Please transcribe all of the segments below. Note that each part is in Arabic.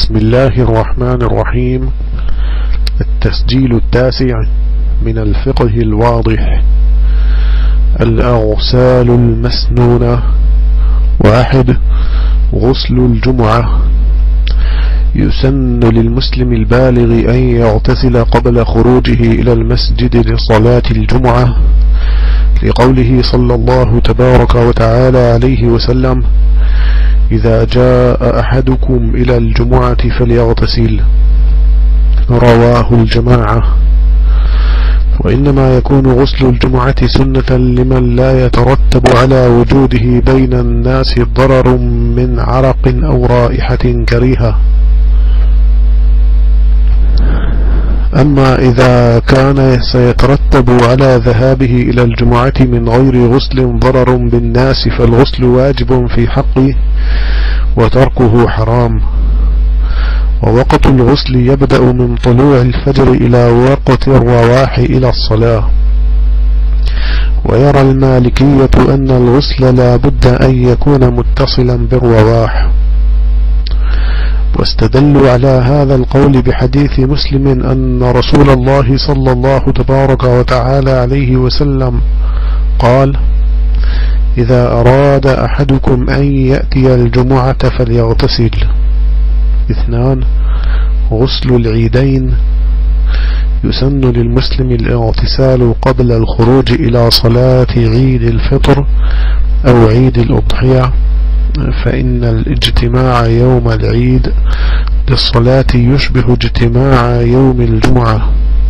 بسم الله الرحمن الرحيم. التسجيل التاسع من الفقه الواضح. الأغسال المسنونة. 1. غسل الجمعة. يسن للمسلم البالغ أن يغتسل قبل خروجه إلى المسجد لصلاة الجمعة، لقوله صلى الله تبارك وتعالى عليه وسلم: إذا جاء أحدكم إلى الجمعة فليغتسل. رواه الجماعة. وإنما يكون غسل الجمعة سنة لمن لا يترتب على وجوده بين الناس ضرر من عرق أو رائحة كريهة. أما إذا كان سيترتب على ذهابه إلى الجمعة من غير غسل ضرر بالناس فالغسل واجب في حقه وتركه حرام. ووقت الغسل يبدأ من طلوع الفجر إلى وقت الرواح إلى الصلاة. ويرى المالكية أن الغسل لا بد أن يكون متصلا بالرواح، واستدلوا على هذا القول بحديث مسلم أن رسول الله صلى الله تبارك وتعالى عليه وسلم قال: إذا أراد أحدكم أن يأتي الجمعة فليغتسل. 2. غسل العيدين. يسن للمسلم الاغتسال قبل الخروج إلى صلاة عيد الفطر أو عيد الأضحية، فإن الاجتماع يوم العيد للصلاة يشبه اجتماع يوم الجمعة.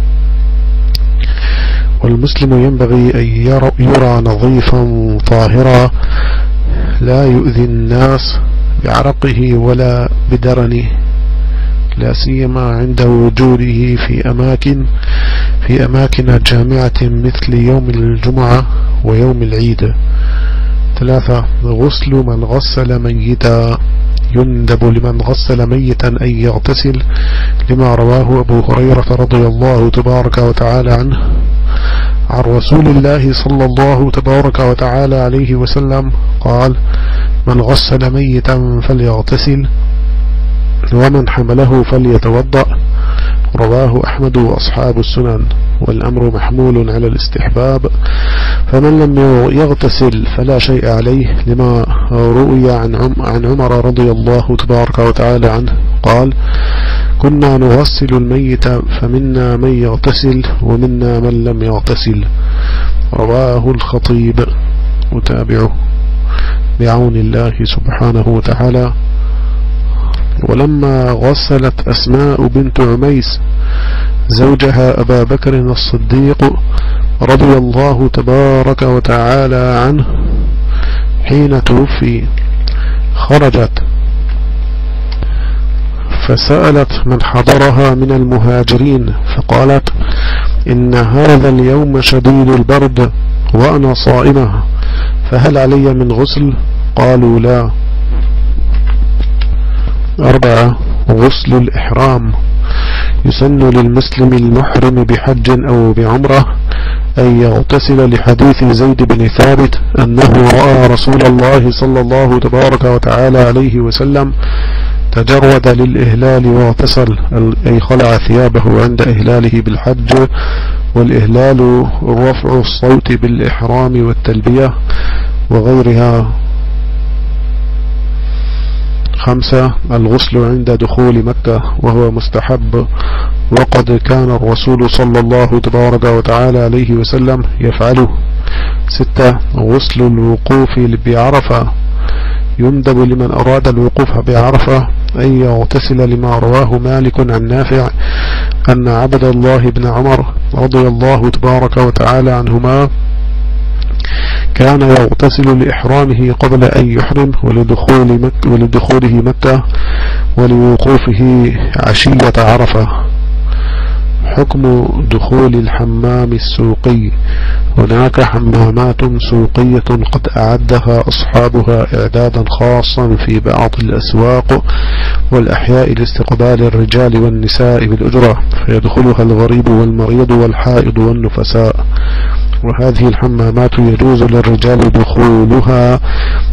والمسلم ينبغي أن يرى نظيفا طاهرا لا يؤذي الناس بعرقه ولا بدرنه، لا سيما عند وجوده في أماكن جامعة مثل يوم الجمعة ويوم العيد. 3. غسل من غسل ميتا. يندب لمن غسل ميتا أن يغتسل، لما رواه أبو هريرة رضي الله تبارك وتعالى عنه عن رسول الله صلى الله تبارك وتعالى عليه وسلم قال: من غسل ميتا فليغتسل، ومن حمله فليتوضأ. رواه أحمد وأصحاب السنن، والأمر محمول على الاستحباب، فمن لم يغتسل فلا شيء عليه، لما روي عن عمر رضي الله تبارك وتعالى عنه قال: كنا نغسل الميت فمنا من يغتسل ومنا من لم يغتسل. رواه الخطيب. متابعه بعون الله سبحانه وتعالى. ولما غسلت أسماء بنت عميس زوجها أبا بكر الصديق رضي الله تبارك وتعالى عنه حين توفي، خرجت فسألت من حضرها من المهاجرين فقالت: إن هذا اليوم شديد البرد وأنا صائمة، فهل علي من غسل؟ قالوا: لا. 4. غسل الإحرام. يسن للمسلم المحرم بحج أو بعمرة أن يغتسل، لحديث زيد بن ثابت أنه رأى رسول الله صلى الله تبارك وتعالى عليه وسلم تجرد للإهلال واغتسل، أي خلع ثيابه عند إهلاله بالحج. والإهلال رفع الصوت بالإحرام والتلبية وغيرها. 5. الغسل عند دخول مكة، وهو مستحب، وقد كان الرسول صلى الله تبارك وتعالى عليه وسلم يفعله. 6. غسل الوقوف بعرفة. يندب لمن أراد الوقوف بعرفة أن يغتسل، لما رواه مالك عن نافع أن عبد الله بن عمر رضي الله تبارك وتعالى عنهما كان يغتسل لإحرامه قبل أن يحرم ولدخوله مكة ولوقوفه عشية عرفة. حكم دخول الحمام السوقي. هناك حمامات سوقية قد أعدها أصحابها إعدادا خاصا في بعض الأسواق والأحياء لاستقبال الرجال والنساء بالأجرة، فيدخلها الغريب والمريض والحائض والنفساء. وهذه الحمامات يجوز للرجال دخولها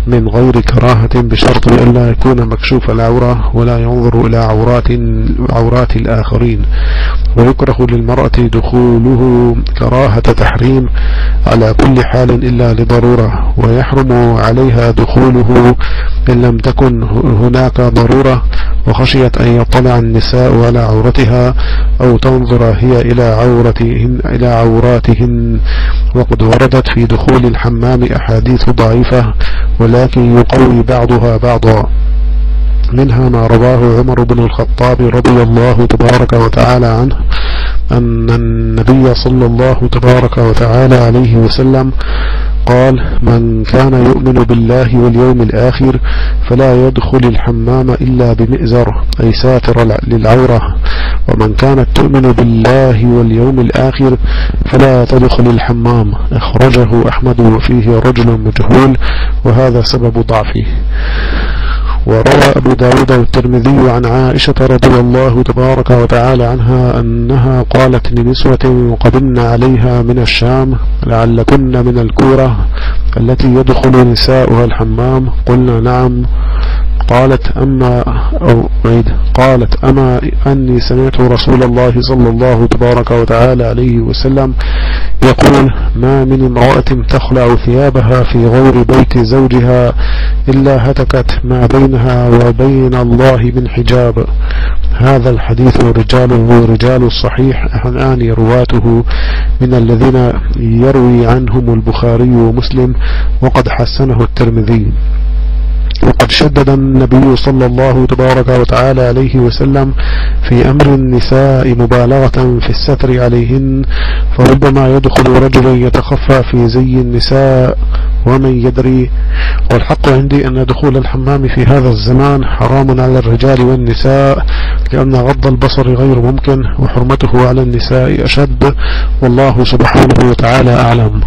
من غير كراهة بشرط ألا يكون مكشوف العورة ولا ينظر إلى عورات الآخرين. ويكره للمرأة دخوله كراهة تحريم على كل حال إلا لضرورة، ويحرم عليها دخوله إن لم تكن هناك ضرورة وخشيت أن يطلع النساء على عورتها أو تنظر هي إلى عوراتهن. وقد وردت في دخول الحمام أحاديث ضعيفة ولكن يقوي بعضها بعضا، منها ما رواه عمر بن الخطاب رضي الله تبارك وتعالى عنه أن النبي صلى الله تبارك وتعالى عليه وسلم قال: من كان يؤمن بالله واليوم الآخر فلا يدخل الحمام إلا بمئزر، أي ساتر للعورة، ومن كانت تؤمن بالله واليوم الآخر فلا تدخل الحمام. أخرجه أحمد وفيه رجل مجهول وهذا سبب ضعفه. وروى أبو داود والترمذي عن عائشة رضي الله تبارك وتعالى عنها أنها قالت لنسوة قدمن عليها من الشام: لعلكن من الكورة التي يدخل نساؤها الحمام؟ قلنا: نعم. قالت أما أني سمعت رسول الله صلى الله تبارك وتعالى عليه وسلم يقول: ما من امرأة تخلع ثيابها في غير بيت زوجها إلا هتكت ما بينها وبين الله من حجاب. هذا الحديث رجاله رجال الصحيح أحنان رواته من الذين يروي عنهم البخاري ومسلم، وقد حسنه الترمذي. وقد شدد النبي صلى الله تبارك وتعالى عليه وسلم في أمر النساء مبالغة في الستر عليهن، فربما يدخل رجل يتخفى في زي النساء ومن يدري. والحق عندي أن دخول الحمام في هذا الزمان حرام على الرجال والنساء، لأن غض البصر غير ممكن وحرمته على النساء أشد، والله سبحانه وتعالى أعلم.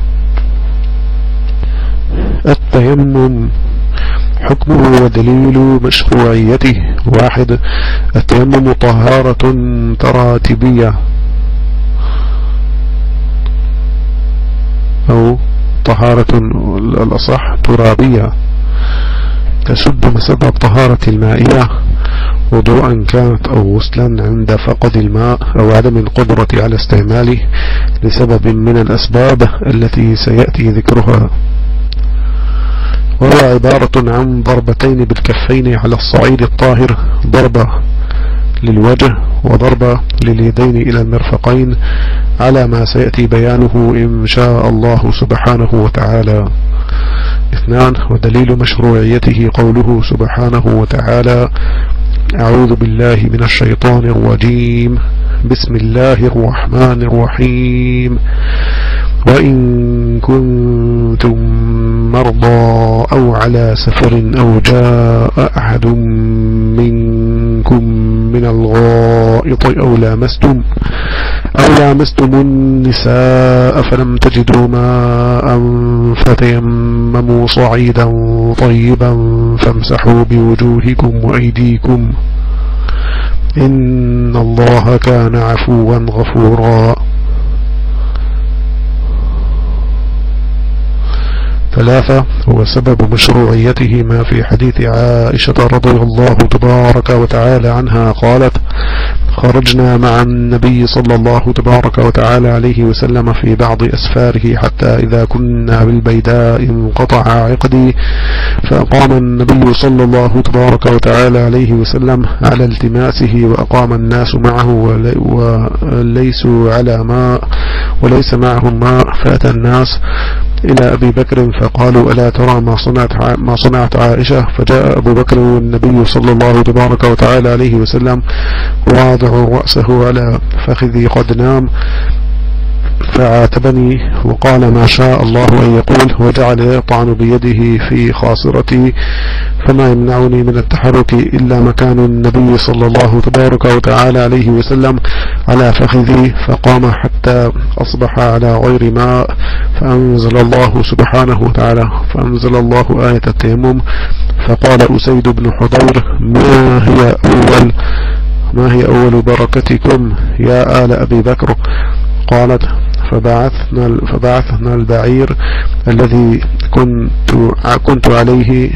التيمم حكمه ودليل مشروعيته: 1. التيمم طهارة تراتبية أو طهارة الأصح ترابية، تسد مسد الطهارة المائية وضوءا كانت أو غسلا عند فقد الماء أو عدم القدرة على استعماله لسبب من الأسباب التي سيأتي ذكرها. وهو عبارة عن ضربتين بالكفين على الصعيد الطاهر، ضربة للوجه وضربة لليدين إلى المرفقين، على ما سيأتي بيانه إن شاء الله سبحانه وتعالى. 2. ودليل مشروعيته قوله سبحانه وتعالى: أعوذ بالله من الشيطان الرجيم، بسم الله الرحمن الرحيم، وإن كنتم مرضى أو على سفر أو جاء أحد منكم من الغائط أو لامستم النساء فلم تجدوا ماء فتيمموا صعيدا طيبا فامسحوا بوجوهكم وأيديكم إن الله كان عفوا غفورا. 3. هو سبب مشروعيته ما في حديث عائشة رضي الله تبارك وتعالى عنها قالت: خرجنا مع النبي صلى الله تبارك وتعالى عليه وسلم في بعض أسفاره حتى إذا كنا بالبيداء انقطع عقدي، فأقام النبي صلى الله تبارك وتعالى عليه وسلم على التماسه، وأقام الناس معه وليسوا على ماء وليس معهم ماء، فأتى الناس إلى أبي بكر فقالوا: ألا ترى ما صنعت عائشة؟ فجاء أبو بكر والنبي صلى الله تبارك وتعالى عليه وسلم واضع رأسه على فخذي قد نام، فعاتبني وقال: ما شاء الله أن يقول، وجعل يطعن بيده في خاصرتي، فما يمنعني من التحرك إلا مكان النبي صلى الله تبارك وتعالى عليه وسلم على فخذي، فقام حتى أصبح على غير ماء، فأنزل الله سبحانه وتعالى آية التيمم، فقال أسيد بن حضير: ما هي أول بركتكم يا آل أبي بكر؟ قالت: فبعثنا البعير الذي كنت عليه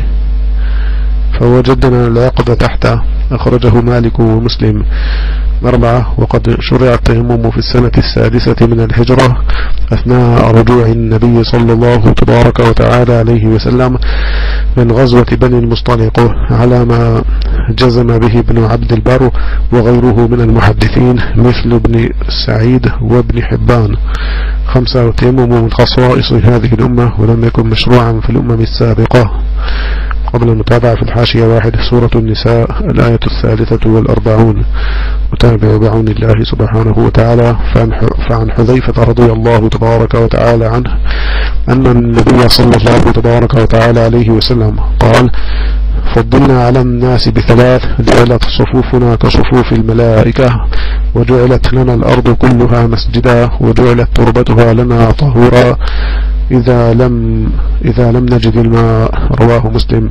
فوجدنا العقد تحته. أخرجه مالك ومسلم. 4. وقد شرع التيمم في السنة 6 من الهجرة أثناء رجوع النبي صلى الله تبارك وتعالى عليه وسلم من غزوة بني المصطلق، على ما جزم به ابن عبد البر وغيره من المحدثين مثل ابن سعيد وابن حبان. 5. والتيمم من خصائص هذه الأمة ولم يكن مشروعا في الأمم السابقة. قبل المتابعة في الحاشية 1 سورة النساء الآية 43. متابع بعون الله سبحانه وتعالى. فعن حذيفة رضي الله تبارك وتعالى عنه أن النبي صلى الله تبارك وتعالى عليه وسلم قال: فضلنا على الناس ب3: جعلت صفوفنا كصفوف الملائكة، وجعلت لنا الأرض كلها مسجدا، وجعلت تربتها لنا طهورا إذا لم نجد الماء. رواه مسلم.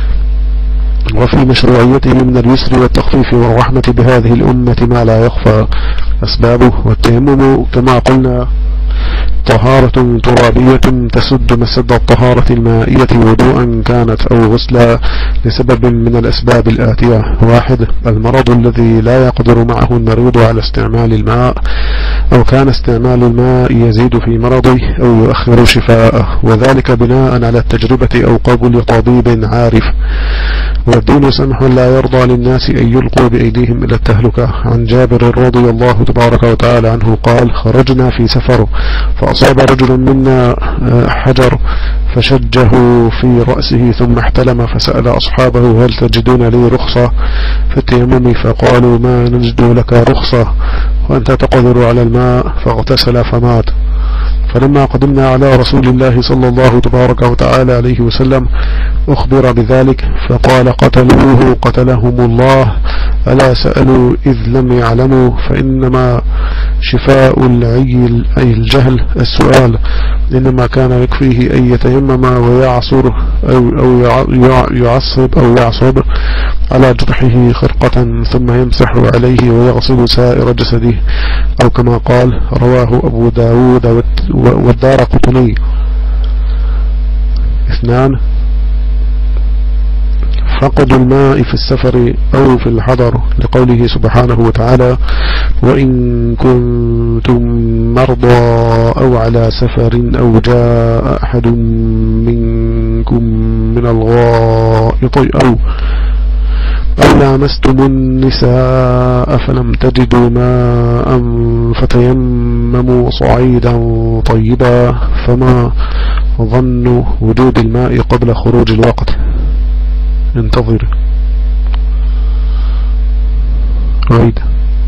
وفي مشروعيته من اليسر والتخفيف والرحمة بهذه الأمة ما لا يخفى. أسبابه: والتيمم كما قلنا طهارة ترابية تسد مسد الطهارة المائية وضوءا كانت أو غسلا لسبب من الأسباب الآتية: 1. المرض الذي لا يقدر معه المريض على استعمال الماء، أو كان استعمال الماء يزيد في مرضه أو يؤخر شفاءه، وذلك بناء على التجربة أو قبول طبيب عارف. والدين سمح لا يرضى للناس أن يلقوا بأيديهم إلى التهلكة. عن جابر رضي الله تبارك وتعالى عنه قال: خرجنا في سفر فأصاب رجل منا حجر فشجه في رأسه ثم احتلم، فسأل أصحابه: هل تجدون لي رخصة في التيمم؟ فقالوا: ما نجد لك رخصة وأنت تقدر على الماء. فاغتسل فمات. فلما قدمنا على رسول الله صلى الله تبارك وتعالى عليه وسلم أخبر بذلك فقال: قتلوه قتلهم الله، ألا سألوا إذ لم يعلموا؟ فإنما شفاء العي أي الجهل السؤال، إنما كان يكفيه أن يتيمم ويعصر أو يعصب على جرحه خرقة ثم يمسح عليه ويغسل سائر جسده، أو كما قال. رواه أبو داود والدارقطني. 2. فقد الماء في السفر أو في الحضر، لقوله سبحانه وتعالى: وإن كنتم مرضى أو على سفر أو جاء أحد منكم من الغائط أو لامستم النساء فلم تجدوا ماء فتيمموا صعيدا طيبا. فما ظن وجود الماء قبل خروج الوقت؟ انتظر. عيد.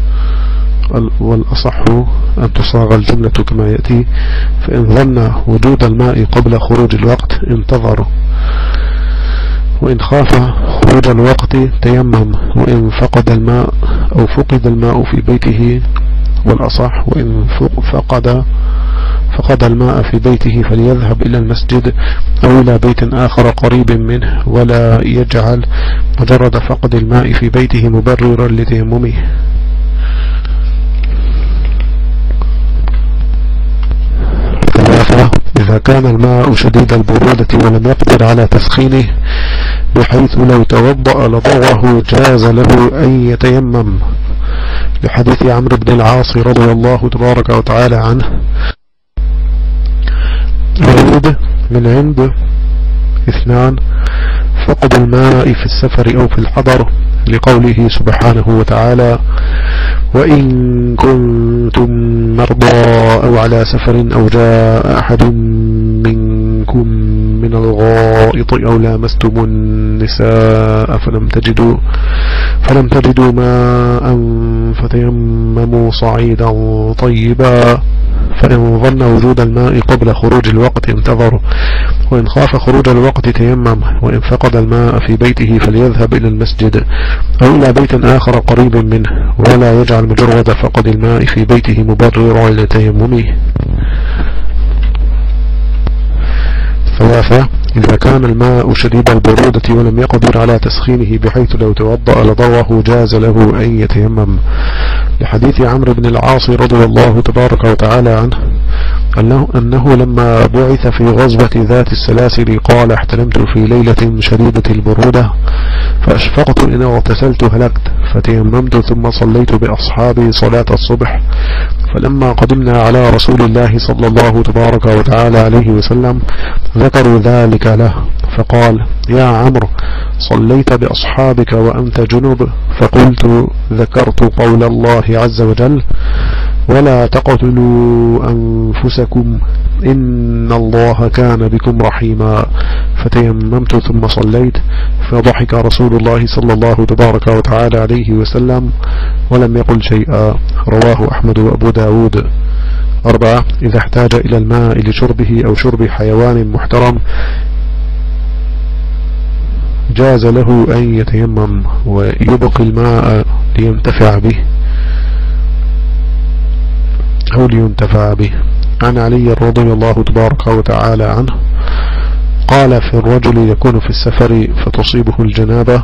والأصح أن تصاغ الجملة كما يأتي: فإن ظن وجود الماء قبل خروج الوقت انتظروا، وإن خاف خروج الوقت تيمم، وإن فقد الماء أو فقد الماء في بيته. والأصح وإن فقد الماء في بيته فليذهب إلى المسجد أو إلى بيت آخر قريب منه، ولا يجعل مجرد فقد الماء في بيته مبررا لتيممه. إذا كان الماء شديد البرودة ولم يقدر على تسخينه بحيث لو توضأ لضره جاز له أن يتيمم، لحديث عمرو بن العاص رضي الله تبارك وتعالى عنه. من عند 2. فقد الماء في السفر أو في الحضر، لقوله سبحانه وتعالى: وإن كنتم مرضى أو على سفر أو جاء أحد منكم من الغائط أو لامستم النساء فلم تجدوا ماء فتيمموا صعيدا طيبا. فإن ظن وجود الماء قبل خروج الوقت انتظر، وإن خاف خروج الوقت تيمم، وإن فقد الماء في بيته فليذهب إلى المسجد أو إلى بيت آخر قريب منه، ولا يجعل مجرد فقد الماء في بيته مبررا لتيممه. 3. إذا كان الماء شديد البرودة ولم يقدر على تسخينه بحيث لو توضأ لضره جاز له أن يتيمم، لحديث عمرو بن العاص رضي الله تبارك وتعالى عنه أنه لما بعث في غزوة ذات السلاسل قال: احتلمت في ليلة شديدة البرودة فأشفقت إن اغتسلت هلكت، فتيممت ثم صليت بأصحابي صلاة الصبح. فلما قدمنا على رسول الله صلى الله تبارك وتعالى عليه وسلم ذكروا ذلك له، فقال: يا عمرو، صليت بأصحابك وأنت جنب؟ فقلت: ذكرت قول الله عز وجل: ولا تقتلوا أنفسكم إن الله كان بكم رحيما، فتيممت ثم صليت. فضحك رسول الله صلى الله تبارك وتعالى عليه وسلم ولم يقل شيئا. رواه أحمد وأبو داود. 4. إذا احتاج إلى الماء لشربه أو شرب حيوان محترم جاز له أن يتيمم ويبقي الماء لينتفع به عن علي رضي الله تبارك وتعالى عنه قال: في الرجل يكون في السفر فتصيبه الجنابة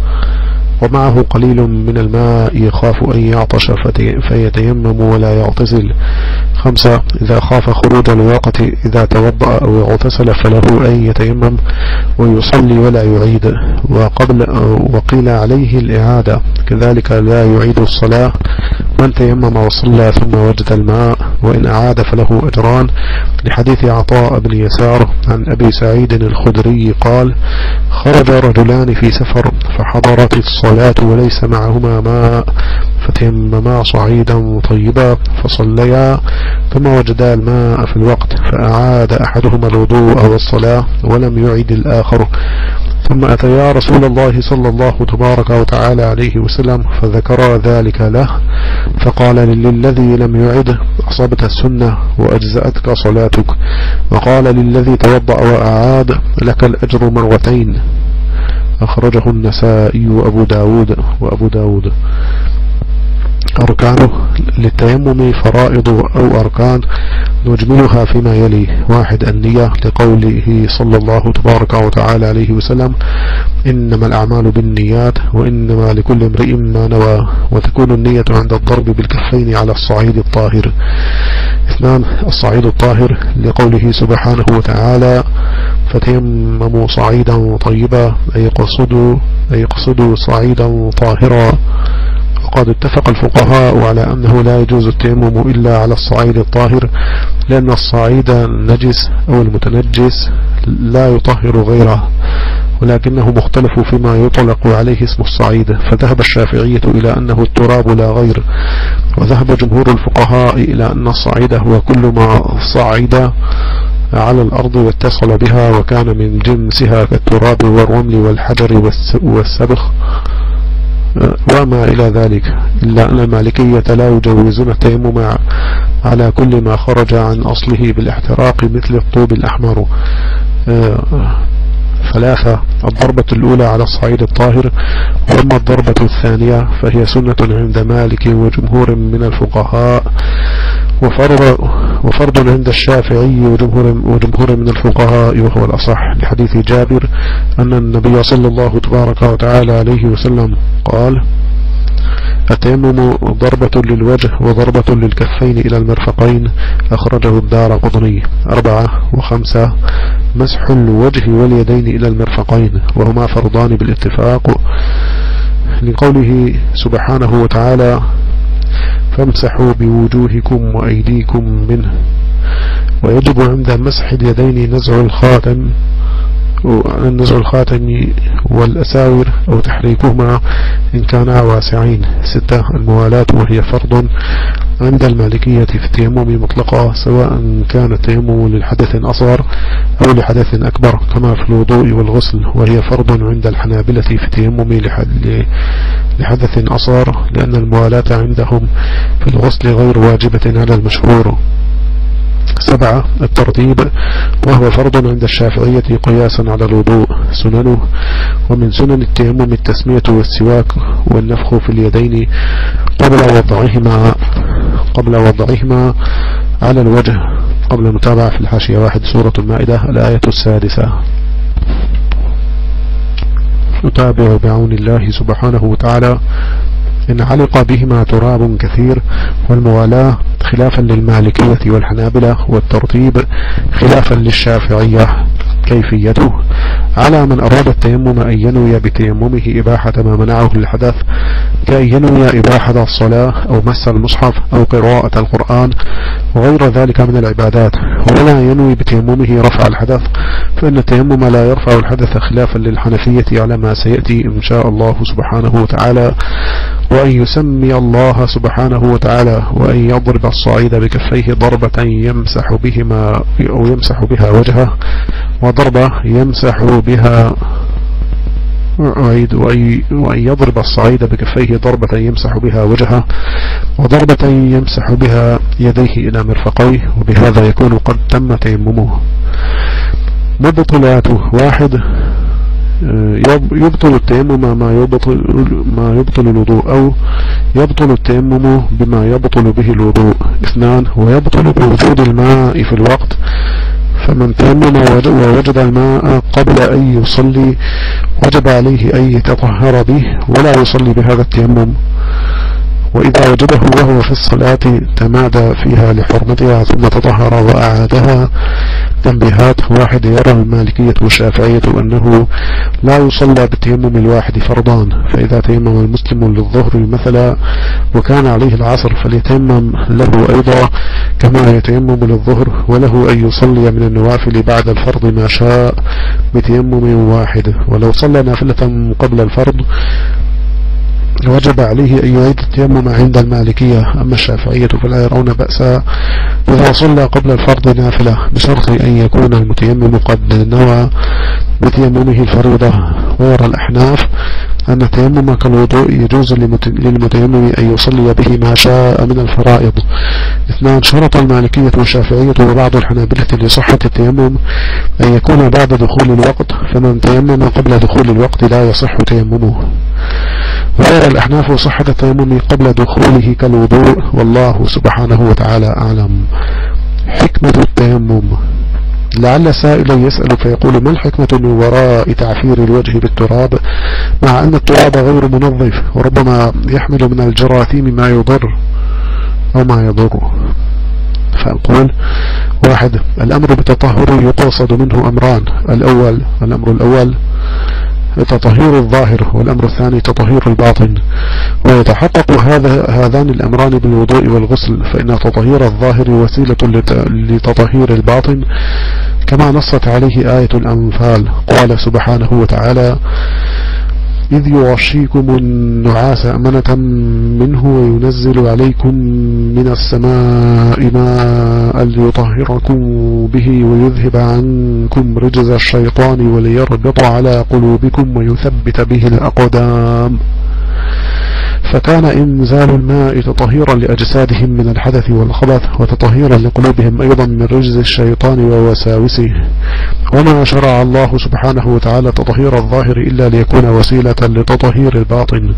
ومعه قليل من الماء يخاف أن يعطش فيتيمم ولا يغتسل. 5. إذا خاف خروج الوقت إذا توضأ أو اغتسل فله أن يتيمم ويصلي ولا يعيد، وقيل عليه الإعادة، كذلك لا يعيد الصلاة من تيمم وصلى ثم وجد الماء، وإن أعاد فله أجران، لحديث عطاء بن يسار عن أبي سعيد الخدري قال: خرج رجلان في سفر فحضرت الصلاة وليس معهما ماء فتيمما صعيدا طيبا فصليا ثم وجدا الماء في الوقت، فأعاد أحدهما الوضوء والصلاة ولم يعد الآخر، ثم أتيا رسول الله صلى الله تبارك وتعالى عليه وسلم فذكر ذلك له، فقال للذي لم يعد: أصبت السنة وأجزأتك صلاتك، وقال للذي توضأ وأعاد: لك الأجر مرتين. أخرجه النسائي وأبو داود. أركانه للتيمم فرائض أو أركان نجملها فيما يلي: 1. النية، لقوله صلى الله تبارك وتعالى عليه وسلم: إنما الأعمال بالنيات وإنما لكل امرئ ما نوى، وتكون النية عند الضرب بالكفين على الصعيد الطاهر. 2. الصعيد الطاهر، لقوله سبحانه وتعالى: فتيمموا صعيدا طيبا، أي قصدوا صعيدا طاهرا. وقد اتفق الفقهاء على أنه لا يجوز التيمم إلا على الصعيد الطاهر، لأن الصعيد النجس أو المتنجس لا يطهر غيره، ولكنه مختلف فيما يطلق عليه اسم الصعيد، فذهب الشافعية إلى أنه التراب لا غير، وذهب جمهور الفقهاء إلى أن الصعيد هو كل ما صعد على الأرض واتصل بها وكان من جنسها كالتراب والرمل والحجر والسبخ وما إلى ذلك، إلا أن المالكية لا يجوزون التيمم على كل ما خرج عن أصله بالاحتراق مثل الطوب الأحمر. 3. الضربة الأولى على الصعيد الطاهر، وأما الضربة الثانية فهي سنة عند مالك وجمهور من الفقهاء، وفرض عند الشافعي وجمهور من الفقهاء، وهو الأصح، لحديث جابر أن النبي صلى الله تبارك وتعالى عليه وسلم قال: التيمم ضربة للوجه وضربة للكفين إلى المرفقين. أخرجه الدارقطني. 4 و5 مسح الوجه واليدين إلى المرفقين، وهما فرضان بالاتفاق، لقوله سبحانه وتعالى: فامسحوا بوجوهكم وأيديكم منه. ويجب عند مسح اليدين نزع الخاتم والأساور أو تحريكهما إن كانا واسعين. 6 الموالاة، وهي فرض عند المالكية في التيمم مطلقة، سواء كان التيمم للحدث أصغر أو لحدث أكبر، كما في الوضوء والغسل، وهي فرض عند الحنابلة في التيمم لحدث أصغر، لأن الموالاة عندهم في الغسل غير واجبة على المشهور. 7 الترتيب، وهو فرض عند الشافعية قياسا على الوضوء. سننه: ومن سنن التيمم التسمية والسواك والنفخ في اليدين قبل وضعهما على الوجه. قبل المتابعة في الحاشية 1 سورة المائدة الآية 6. نتابع بعون الله سبحانه وتعالى: إن علق بهما تراب كثير، والموالاة خلافا للمالكية والحنابلة، والترتيب خلافا للشافعية. كيفيته: على من أراد التيمم أن ينوي بتيممه إباحة ما منعه الحدث، كأن ينوي إباحة الصلاة أو مس المصحف أو قراءة القرآن وغير ذلك من العبادات، ولا ينوي بتيممه رفع الحدث، فإن التيمم لا يرفع الحدث خلافا للحنفية على ما سيأتي إن شاء الله سبحانه وتعالى. وأن يسمي الله سبحانه وتعالى، وأن يضرب الصعيد بكفيه ضربة يمسح بهما أو يمسح بها وجهه، وضربة يمسح بها وأن يضرب الصعيد بكفيه ضربة يمسح بها وجهه، وضربة يمسح بها يديه إلى مرفقيه، وبهذا يكون قد تم تيممه. مبطلاته: 1. يبطل التيمم ما يبطل الوضوء، أو يبطل التيمم بما يبطل به الوضوء. 2. ويبطل بوجود الماء في الوقت، فمن تيمم ووجد الماء قبل أن يصلي وجب عليه أن يتطهر به ولا يصلي بهذا التيمم، وإذا وجده وهو في الصلاة تمادى فيها لحرمتها ثم تطهر وأعادها. تنبيهات: 1. يرى المالكية والشافعية أنه لا يصلى بالتيمم الواحد فرضان، فإذا تيمم المسلم للظهر مثلا وكان عليه العصر فليتيمم له أيضا كما يتيمم للظهر، وله أن يصلي من النوافل بعد الفرض ما شاء بتيمم واحد، ولو صلى نافلة قبل الفرض وجب عليه أن يعيد التيمم عند المالكية. أما الشافعية فلا يرون بأسا إذا صلى قبل الفرض نافلة، بشرط أن يكون المتيمم قد نوى بتيممه الفريضة. ويرى الأحناف أن التيمم كالوضوء يجوز للمتيمم أن يصلي به ما شاء من الفرائض. 2. شرط المالكية والشافعية وبعض الحنابلة لصحة التيمم أن يكون بعد دخول الوقت، فمن تيمم قبل دخول الوقت لا يصح تيممه. ويرى الأحناف صحة التيمم قبل دخوله كالوضوء، والله سبحانه وتعالى أعلم. حكمة التيمم: لعل سائلا يسأل فيقول: ما الحكمة من وراء تعفير الوجه بالتراب مع أن التراب غير منظف وربما يحمل من الجراثيم ما يضر أو ما يضر؟ فأقول: 1. الأمر بالتطهر يقصد منه أمران: الأمر الأول تطهير الظاهر، والأمر الثاني تطهير الباطن، ويتحقق هذان الأمران بالوضوء والغسل، فإن تطهير الظاهر وسيلة لتطهير الباطن كما نصت عليه آية الأنفال. قال سبحانه وتعالى: إذ يغشيكم النعاس أمنة منه وينزل عليكم من السماء ماء ليطهركم به ويذهب عنكم رجز الشيطان وليربط على قلوبكم ويثبت به الأقدام. فكان إنزال الماء تطهيرا لأجسادهم من الحدث والخبث، وتطهيرا لقلوبهم أيضا من رجز الشيطان ووساوسه. وما شرع الله سبحانه وتعالى تطهير الظاهر إلا ليكون وسيلة لتطهير الباطن.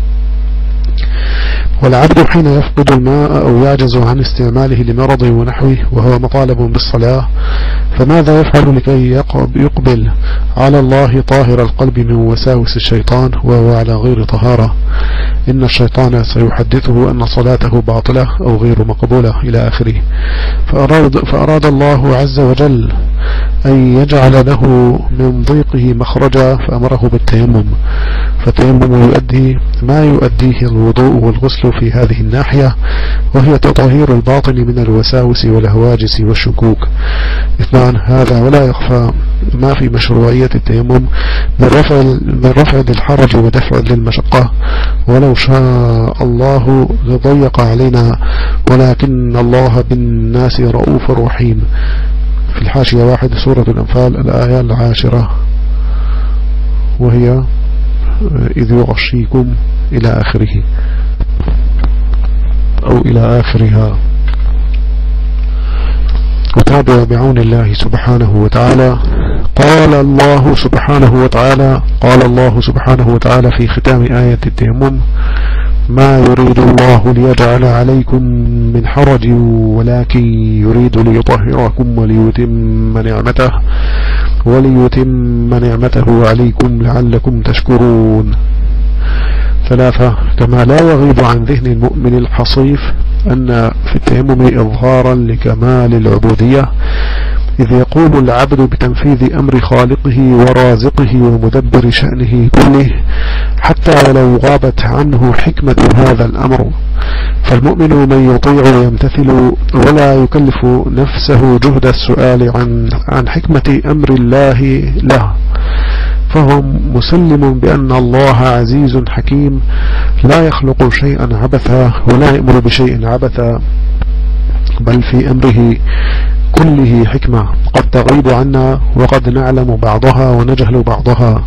والعبد حين يفقد الماء أو يعجز عن استعماله لمرض ونحوه وهو مطالب بالصلاة، فماذا يفعل لكي يقبل على الله طاهر القلب من وساوس الشيطان وهو على غير طهارة؟ إن الشيطان سيحدثه أن صلاته باطلة أو غير مقبولة إلى آخره. فأراد الله عز وجل أن يجعل له من ضيقه مخرجا فأمره بالتيمم، فالتيمم يؤدي ما يؤديه الوضوء والغسل في هذه الناحية، وهي تطهير الباطن من الوساوس والهواجس والشكوك. 2. هذا ولا يخفى ما في مشروعية التيمم من رفع للحرج ودفع للمشقة، ولو شاء الله لضيق علينا ولكن الله بالناس رؤوف رحيم. في الحاشية 1 سورة الأنفال الآية 10، وهي إذ يغشيكم إلى آخره أو إلى آخرها. وتابع بعون الله سبحانه وتعالى. قال الله سبحانه وتعالى في ختام آية التيمم: ما يريد الله ليجعل عليكم من حرج ولكن يريد ليطهركم وليتم نعمته عليكم لعلكم تشكرون. 3. كما لا يغيب عن ذهن المؤمن الحصيف أن في التيمم إظهارا لكمال العبودية، إذ يقوم العبد بتنفيذ أمر خالقه ورازقه ومدبر شأنه كله حتى ولو غابت عنه حكمة هذا الأمر. فالمؤمن من يطيع ويمتثل ولا يكلف نفسه جهد السؤال عن حكمة أمر الله له، فهو مسلم بأن الله عزيز حكيم لا يخلق شيئا عبثا ولا يأمر بشيء عبثا، بل في أمره كله حكمة قد تغيب عنا وقد نعلم بعضها ونجهل بعضها.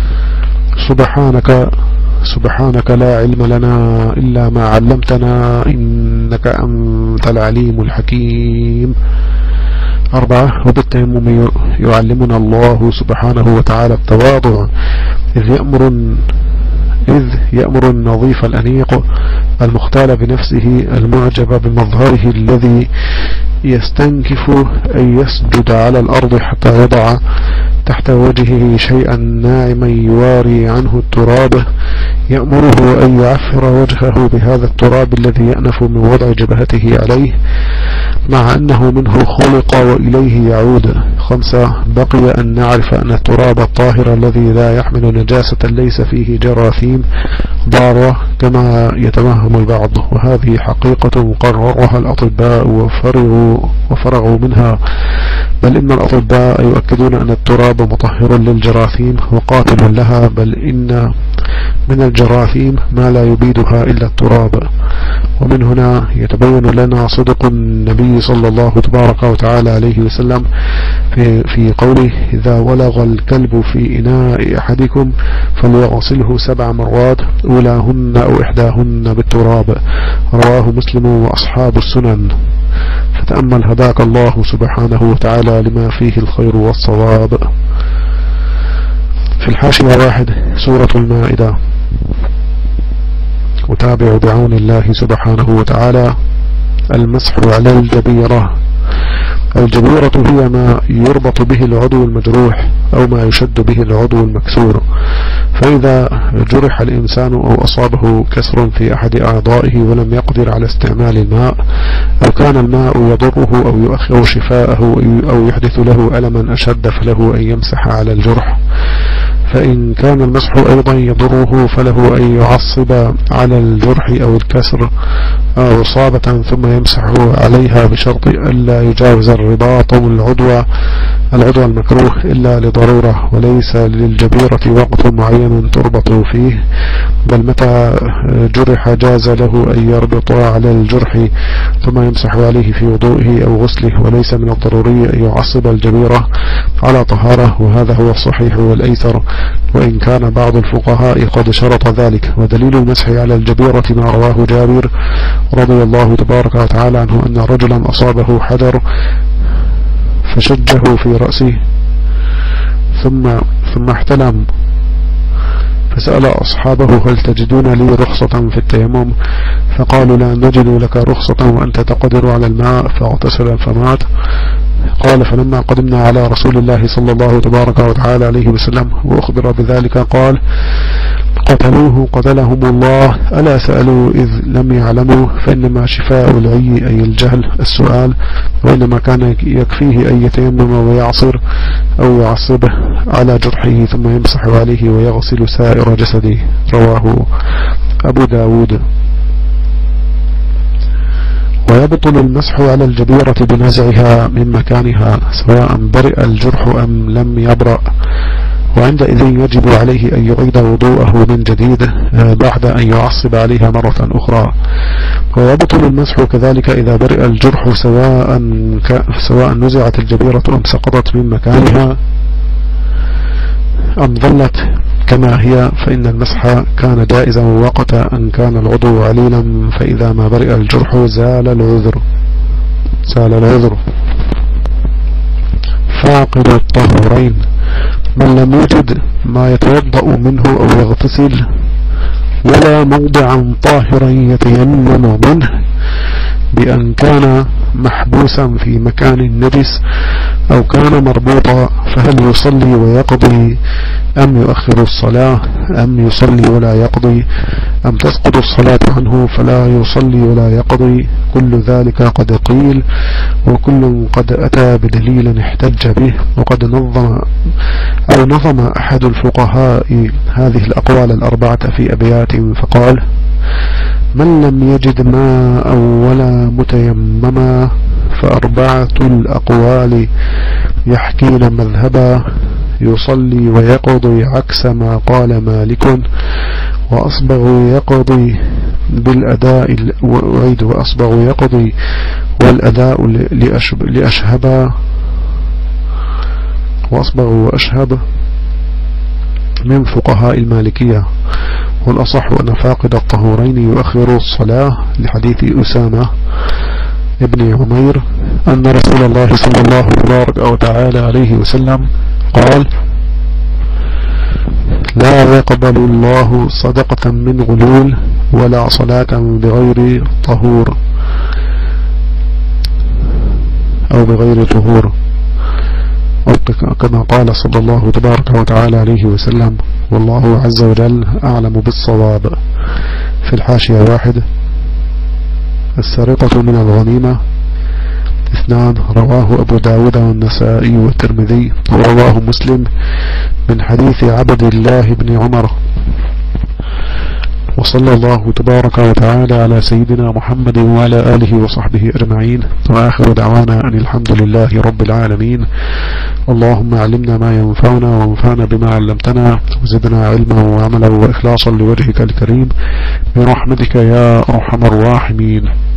سبحانك لا علم لنا إلا ما علمتنا إنك أنت العليم الحكيم. 4. وبالتيمم يعلمنا الله سبحانه وتعالى التواضع، إذ يأمر النظيف الأنيق المختال بنفسه المعجب بمظهره الذي يستنكف أن يسجد على الأرض حتى يضع تحت وجهه شيئا ناعما يواري عنه التراب، يأمره أن يعفر وجهه بهذا التراب الذي يأنف من وضع جبهته عليه، مع أنه منه خلق وإليه يعود. 5. بقي أن نعرف أن التراب الطاهر الذي لا يحمل نجاسة ليس فيه جراثيم ضارة كما يتوهم البعض، وهذه حقيقة قررها الأطباء وفرغوا منها، بل إن الأطباء يؤكدون أن التراب مطهر للجراثيم وقاتل لها، بل إن من الجراثيم ما لا يبيدها إلا التراب. ومن هنا يتبين لنا صدق النبي صلى الله تبارك وتعالى عليه وسلم في قوله: إذا ولغ الكلب في إناء أحدكم فليغسله 7 مرات أولاهن أو إحداهن بالتراب. رواه مسلم وأصحاب السنن. فتأمل هداك الله سبحانه وتعالى لما فيه الخير والصواب. في الحاشية 1 سورة المائدة. وتابع بعون الله سبحانه وتعالى المسح على الجبيرة. الجبيرة هي ما يربط به العضو المجروح أو ما يشد به العضو المكسور، فإذا جرح الإنسان أو أصابه كسر في أحد أعضائه ولم يقدر على استعمال الماء، أو كان الماء يضره أو يؤخر شفاءه أو يحدث له ألما أشد، فله أن يمسح على الجرح. فإن كان المسح أيضا يضره فله أن يعصب على الجرح أو الكسر أو إصابة ثم يمسح عليها بشرط ألا يجاوز الرباط العضو المكروه إلا لضرورة، وليس للجبيرة وقت معين تربط فيه، بل متى جرح جاز له أن يربط على الجرح ثم يمسح عليه في وضوئه أو غسله، وليس من الضروري أن يعصب الجبيرة على طهارة، وهذا هو الصحيح والأيسر، وإن كان بعض الفقهاء قد شرط ذلك. ودليل المسح على الجبيرة ما رواه جابر رضي الله تبارك وتعالى عنه أن رجلا أصابه حجر فشجه في رأسه ثم احتلم، فسأل أصحابه: هل تجدون لي رخصة في التيمم؟ فقالوا: لا نجد لك رخصة وأنت تقدر على الماء. فاغتسل فمات. قال: فلما قدمنا على رسول الله صلى الله تبارك وتعالى عليه وسلم وأخبر بذلك قال: قتلوه قتلهم الله، ألا سألوا إذ لم يعلموا؟ فإنما شفاء العي أي الجهل السؤال، وإنما كان يكفيه أن يتيمم ويعصر أو يعصبه على جرحه ثم يمسح عليه ويغسل سائر جسده. رواه أبو داود. ويبطل المسح على الجبيرة بنزعها من مكانها سواء برئ الجرح أم لم يبرأ، وعندئذ يجب عليه أن يعيد وضوءه من جديد بعد أن يعصب عليها مرة أخرى. ويبطل المسح كذلك إذا برئ الجرح سواء نزعت الجبيرة أم سقطت من مكانها أم ظلت كما هي، فإن المسح كان جائزا وقت أن كان العضو عليلا، فإذا ما برئ الجرح زال العذر. فاقد الطهورين: من لم يجد ما يتوضأ منه أو يغتسل ولا موضعا طاهرا يتيمم منه، بأن كان محبوسا في مكان نجس أو كان مربوطا، فهل يصلي ويقضي أم يؤخر الصلاة أم يصلي ولا يقضي أم تسقط الصلاة عنه فلا يصلي ولا يقضي. كل ذلك قد قيل، وكل قد أتى بدليل احتج به. وقد نظم أحد الفقهاء هذه الأقوال الأربعة في أبيات فقال: من لم يجد ماء ولا متيمما فأربعة الأقوال يحكين مذهبا، يصلي ويقضي عكس ما قال مالك، وأصبغ يقضي بالأداء وأصبغ يقضي والأداء لأشهبا، وأصبغ وأشهب من فقهاء المالكية. والأصح أن فاقد الطهورين يؤخر الصلاة، لحديث أسامة ابن عمير أن رسول الله صلى الله تعالى عليه وسلم قال: لا يقبل الله صدقة من غلول ولا صلاة بغير طهور أو بغير طهور، كما قال صلى الله تبارك وتعالى عليه وسلم. والله عز وجل أعلم بالصواب. في الحاشية 1: السرقة من الغنيمة 2 رواه أبو داود والنسائي والترمذي، ورواه مسلم من حديث عبد الله بن عمر. وصلى الله تبارك وتعالى على سيدنا محمد وعلى آله وصحبه أجمعين، وآخر دعوانا أن الحمد لله رب العالمين. اللهم علمنا ما ينفعنا وانفعنا بما علمتنا، وزدنا علما وعملا وإخلاصا لوجهك الكريم برحمتك يا أرحم الراحمين.